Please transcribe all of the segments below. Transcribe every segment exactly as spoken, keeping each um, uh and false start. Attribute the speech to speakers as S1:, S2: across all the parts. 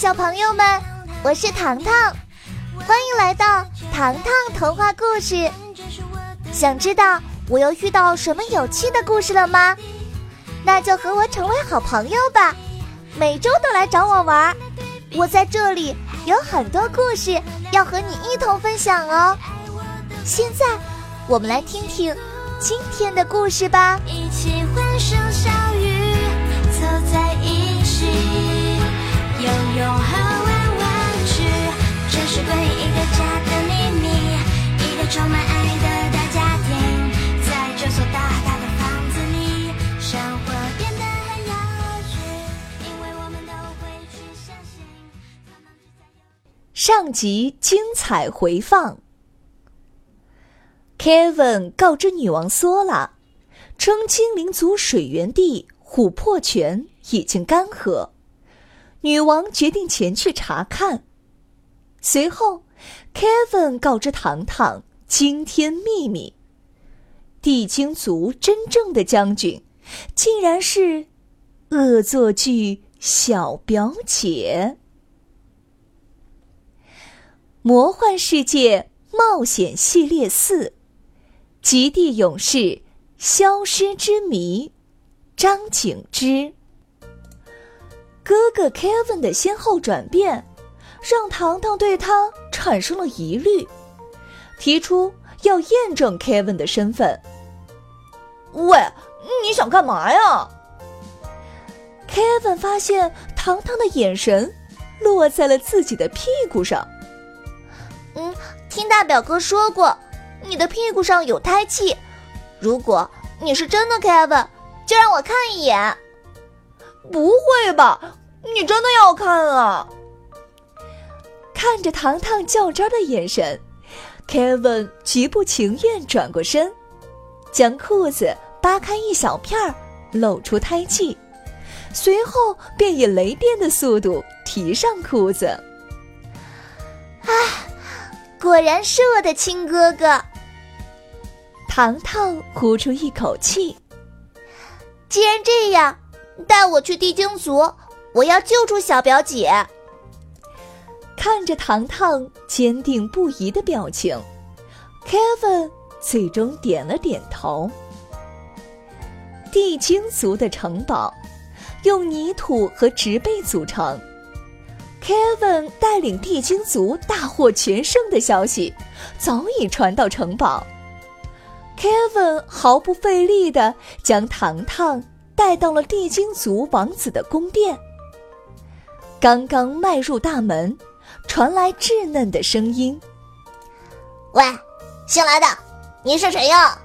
S1: 小朋友们，我是糖糖，欢迎来到糖糖童话故事。想知道我又遇到什么有趣的故事了吗？那就和我成为好朋友吧，每周都来找我玩。我在这里有很多故事要和你一同分享哦。现在我们来听听今天的故事吧。
S2: 一起欢声笑语，凑在一起，游泳和玩玩具，这是关于一个家的秘密，一个充满爱的大家庭，在这所大大的房子里，生活变得很有趣，因为我们都会去相信他们只在有。
S3: 上集精彩回放。Kevin 告知女王索拉，称精灵族水源地琥珀泉已经干涸，女王决定前去查看。随后 Kevin 告知糖糖惊天秘密，地精族真正的将军竟然是恶作剧小表姐。魔幻世界冒险系列四，极地勇士消失之谜，张景之。哥哥 Kevin 的先后转变让糖糖对他产生了疑虑，提出要验证 Kevin 的身份。喂，你想干嘛呀？ Kevin 发现糖糖的眼神落在了自己的屁股上。
S1: 嗯，听大表哥说过你的屁股上有胎记，如果你是真的 Kevin， 就让我看一眼。
S3: 不会吧，你真的要看啊？看着糖糖较真的眼神， Kevin 极不情愿转过身，将裤子扒开一小片，露出胎记，随后便以雷电的速度提上裤子。
S1: 唉，果然是我的亲哥哥。
S3: 糖糖呼出一口气。
S1: 既然这样，带我去地精族，我要救出小表姐。
S3: 看着糖糖坚定不移的表情， Kevin 最终点了点头。地精族的城堡用泥土和植被组成， Kevin 带领地精族大获全胜的消息早已传到城堡。Kevin 毫不费力地将糖糖带到了地精族王子的宫殿。刚刚迈入大门，传来稚嫩的声音：
S1: 喂，新来的，你是谁呀？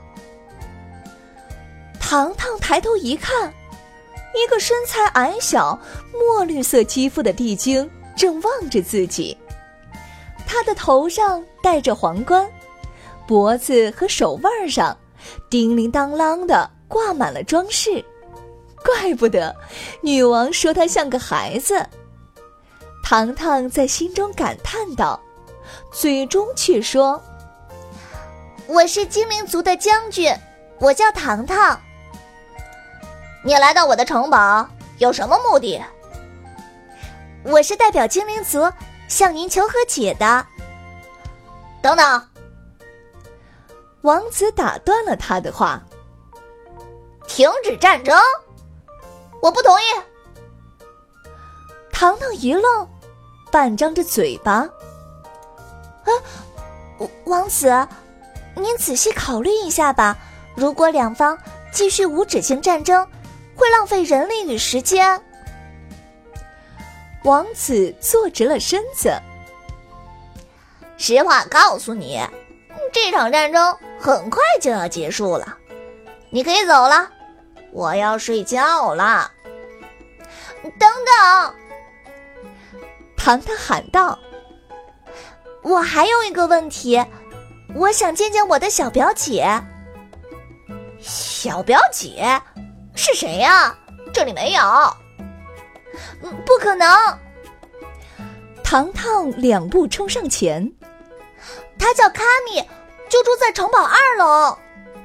S3: 糖糖抬头一看，一个身材矮小、墨绿色肌肤的地精正望着自己。他的头上戴着皇冠，脖子和手腕上叮铃当啷的挂满了装饰，怪不得女王说他像个孩子。糖糖在心中感叹道，嘴中却说：
S1: 我是精灵族的将军，我叫糖糖。你来到我的城堡有什么目的？我是代表精灵族向您求和解的。等等，
S3: 王子打断了他的话。
S1: 停止战争？我不同意。
S3: 糖糖一愣，半张着嘴巴。
S1: 啊，王子，您仔细考虑一下吧，如果两方继续无止境战争，会浪费人力与时间。
S3: 王子坐直了身子。
S1: 实话告诉你，这场战争很快就要结束了，你可以走了，我要睡觉了。等等，
S3: 糖糖喊道，
S1: 我还有一个问题，我想见见我的小表姐。小表姐？是谁呀？这里没有。不可能！
S3: 糖糖两步冲上前。
S1: 她叫卡米，就住在城堡二楼。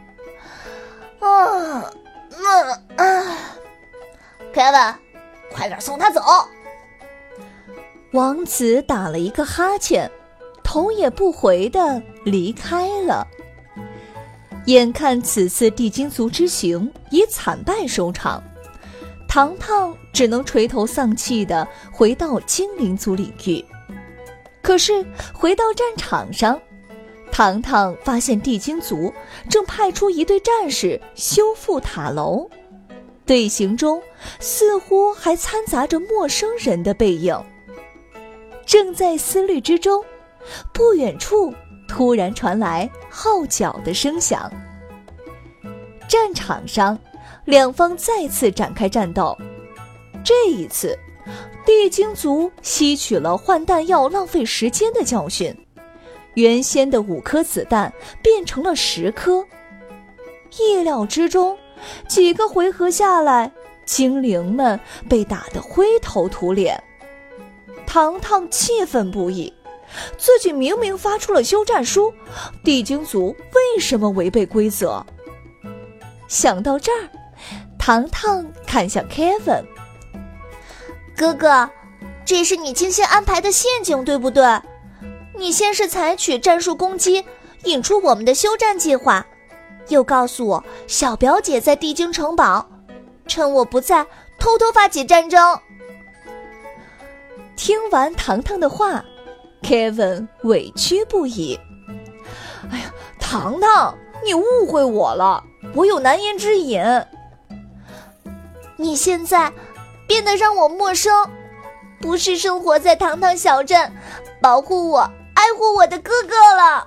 S1: 嗯嗯嗯，Kevin，快点送她走。
S3: 王子打了一个哈欠，头也不回地离开了。眼看此次地精族之行以惨败收场，糖糖只能垂头丧气地回到精灵族领域。可是回到战场上，糖糖发现地精族正派出一队战士修复塔楼，队形中似乎还掺杂着陌生人的背影。正在思虑之中，不远处突然传来号角的声响。战场上，两方再次展开战斗。这一次，地精族吸取了换弹药浪费时间的教训，原先的五颗子弹变成了十颗。意料之中，几个回合下来，精灵们被打得灰头土脸。糖糖气愤不已，自己明明发出了休战书，地精族为什么违背规则？想到这儿，糖糖看向 Kevin。
S1: 哥哥，这是你精心安排的陷阱，对不对？你先是采取战术攻击，引出我们的休战计划，又告诉我小表姐在地精城堡，趁我不在偷偷发起战争。
S3: 听完糖糖的话， Kevin 委屈不已。哎呀，糖糖，你误会我了，我有难言之隐。
S1: 你现在变得让我陌生，不是生活在糖糖小镇，保护我、爱护我的哥哥了。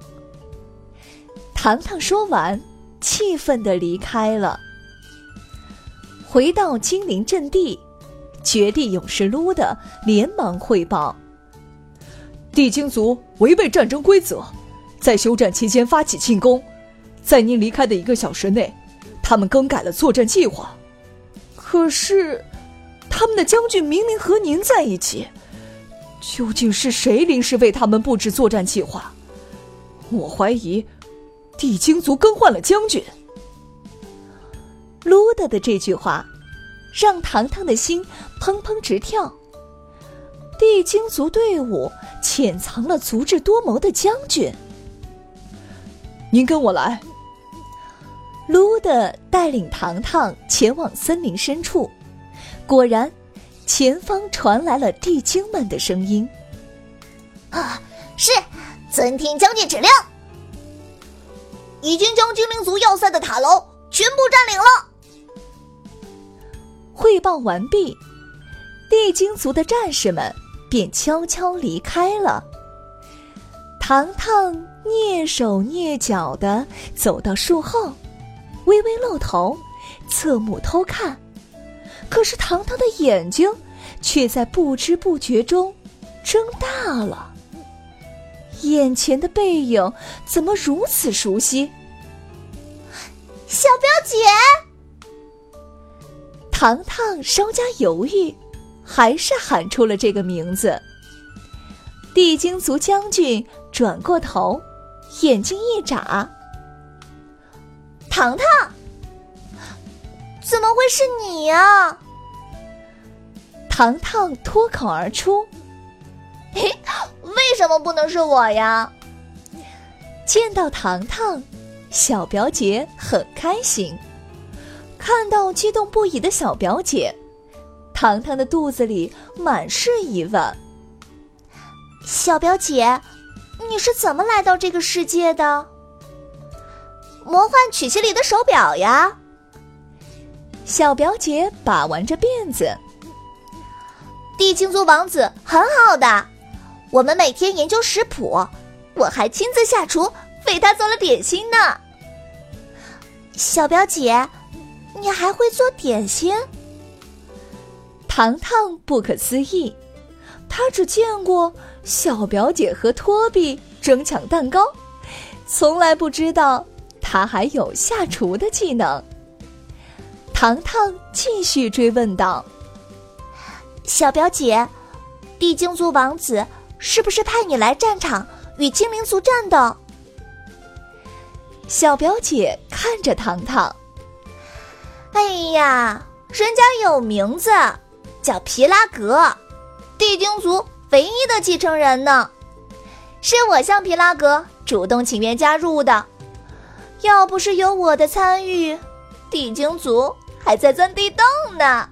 S3: 糖糖说完，气愤地离开了。回到精灵阵地，绝地勇士卢德连忙汇报：
S4: 地精族违背战争规则，在休战期间发起进攻，在您离开的一个小时内，他们更改了作战计划。可是他们的将军明明和您在一起，究竟是谁临时为他们布置作战计划？我怀疑地精族更换了将军。
S3: 卢德的这句话让糖糖的心砰砰直跳。地精族队伍潜藏了足智多谋的将军。
S4: 您跟我来。
S3: 卢德带领糖糖前往森林深处，果然前方传来了地精们的声音。
S1: 啊，是，遵听将军指令，已经将精灵族要塞的塔楼全部占领了。
S3: 汇报完毕，地精族的战士们便悄悄离开了。糖糖蹑手蹑脚地走到树后，微微露头，侧目偷看。可是糖糖的眼睛却在不知不觉中睁大了。眼前的背影怎么如此熟悉？
S1: 小表姐！
S3: 糖糖稍加犹豫，还是喊出了这个名字。地精族将军转过头，眼睛一眨。
S1: 糖糖，怎么会是你呀？
S3: 糖糖脱口而出。
S1: 嘿，为什么不能是我呀？
S3: 见到糖糖，小表姐很开心。看到激动不已的小表姐，糖糖的肚子里满是疑问。
S1: 小表姐，你是怎么来到这个世界的？魔幻曲奇里的手表呀。
S3: 小表姐把玩着辫子。
S1: 地精族王子很好的，我们每天研究食谱，我还亲自下厨为他做了点心呢。小表姐，你还会做点心？
S3: 糖糖不可思议，他只见过小表姐和托比争抢蛋糕，从来不知道他还有下厨的技能。糖糖继续追问道：
S1: 小表姐，地精族王子是不是派你来战场与精灵族战斗？
S3: 小表姐看着糖糖，
S1: 哎呀，人家有名字，叫皮拉格，地精族唯一的继承人呢。是我向皮拉格主动请愿加入的，要不是有我的参与，地精族还在钻地洞呢。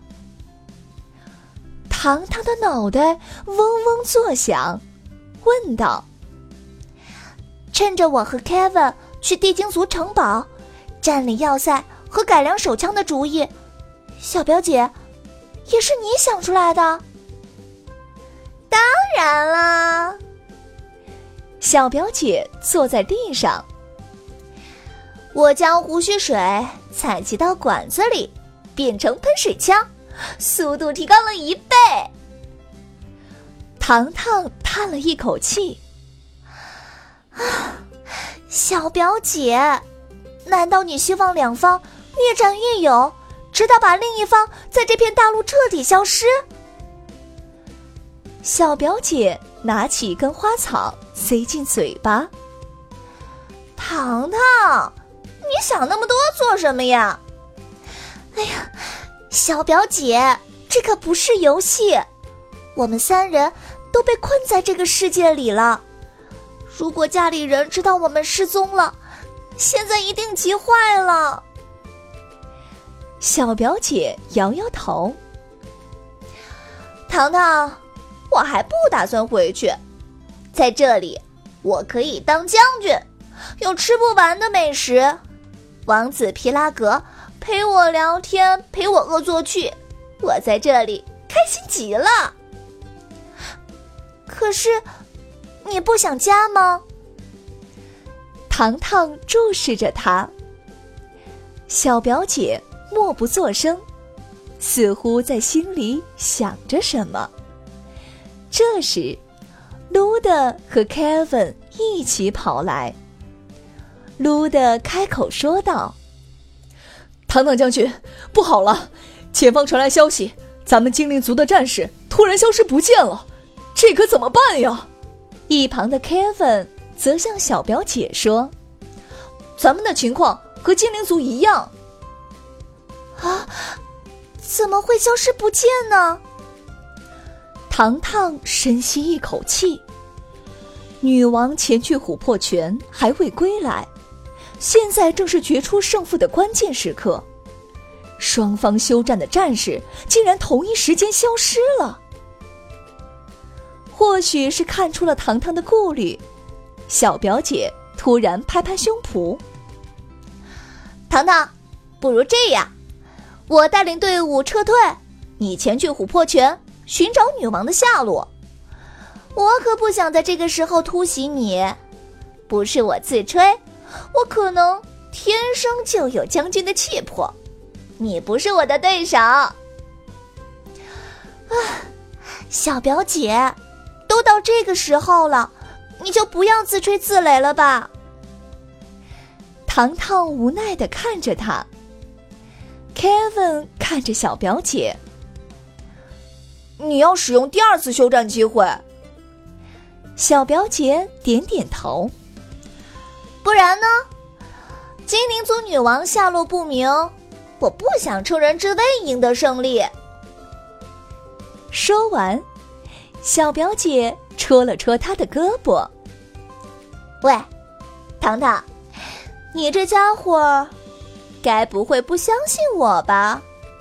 S3: 糖糖的脑袋嗡嗡作响，问道：
S1: 趁着我和 Kevin 去地精族城堡占领要塞和改良手枪的主意，小表姐也是你想出来的？当然啦。
S3: 小表姐坐在地上，
S1: 我将胡须水采集到管子里，变成喷水枪，速度提高了一倍。
S3: 糖糖叹了一口气，
S1: 啊，小表姐，难道你希望两方越战越勇，直到把另一方在这片大陆彻底消失？
S3: 小表姐拿起一根花草塞进嘴巴。
S1: 糖糖，你想那么多做什么呀？哎呀，小表姐，这可不是游戏，我们三人都被困在这个世界里了。如果家里人知道我们失踪了，现在一定急坏了。
S3: 小表姐摇摇头。
S1: 糖糖，我还不打算回去，在这里我可以当将军，有吃不完的美食，王子皮拉格陪我聊天，陪我恶作剧，我在这里开心极了。可是你不想家吗？
S3: 糖糖注视着他。小表姐默不作声，似乎在心里想着什么。这时卢德和 Kevin 一起跑来。卢德开口说道：
S4: 糖糖将军，不好了，前方传来消息，咱们精灵族的战士突然消失不见了，这可怎么办呀？
S3: 一旁的 Kevin 则向小表姐说：
S4: 咱们的情况和精灵族一样。
S1: 啊，怎么会消失不见呢？
S3: 糖糖深吸一口气，女王前去琥珀泉还未归来，现在正是决出胜负的关键时刻，双方休战的战士竟然同一时间消失了。或许是看出了糖糖的顾虑，小表姐突然拍拍胸脯：
S1: 糖糖，不如这样，我带领队伍撤退，你前去琥珀泉寻找女王的下落。我可不想在这个时候突袭你，不是我自吹，我可能天生就有将军的气魄，你不是我的对手。啊，小表姐，都到这个时候了，你就不要自吹自擂了吧。
S3: 糖糖无奈地看着他。Kevin 看着小表姐：
S4: 你要使用第二次休战机会。
S3: 小表姐点点头。
S1: 不然呢？精灵族女王下落不明，我不想乘人之危赢得胜利。
S3: 说完，小表姐戳了戳他的胳膊。
S1: 喂，糖糖，你这家伙该不会不相信我吧？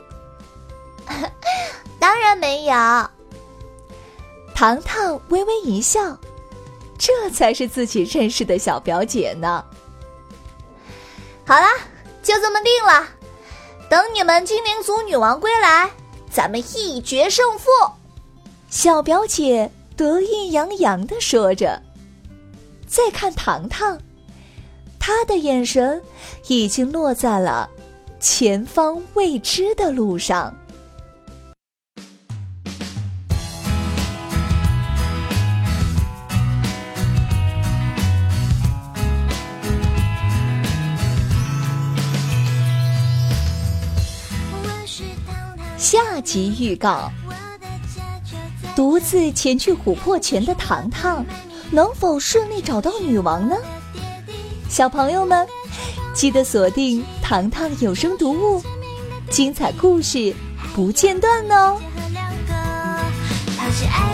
S1: 当然没有。
S3: 糖糖微微一笑，这才是自己认识的小表姐呢。
S1: 好啦，就这么定了，等你们精灵族女王归来，咱们一决胜负。
S3: 小表姐得意洋洋地说着。再看糖糖，她的眼神已经落在了前方未知的路上。下集预告：独自前去琥珀泉的糖糖，能否顺利找到女王呢？小朋友们，记得锁定糖糖有声读物，精彩故事不间断哦。
S2: 他是爱